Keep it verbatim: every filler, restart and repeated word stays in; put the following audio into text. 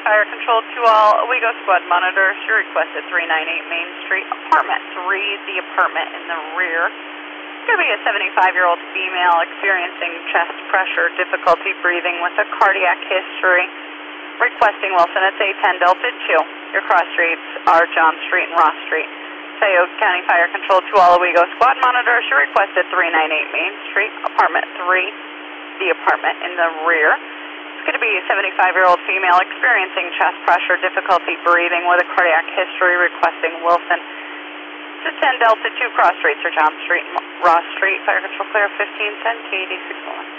Fire Control to all Owego Squad monitors. You requested three ninety-eight Main Street, apartment three, the apartment in the rear. It's going to be a seventy-five-year-old female experiencing chest pressure, difficulty breathing with a cardiac history. Requesting Wilson at A ten Delta two. Your cross streets are John Street and Ross Street. Tioga County Fire Control to all Owego Squad monitors. You requested three ninety-eight Main Street, apartment three, the apartment in the rear. It's going to be a seventy-five-year-old female experiencing chest pressure, difficulty breathing with a cardiac history, requesting Wilson to ten Delta two, cross streets are John Street and Ross Street. Fire Control clear fifteen ten T eighty-six one.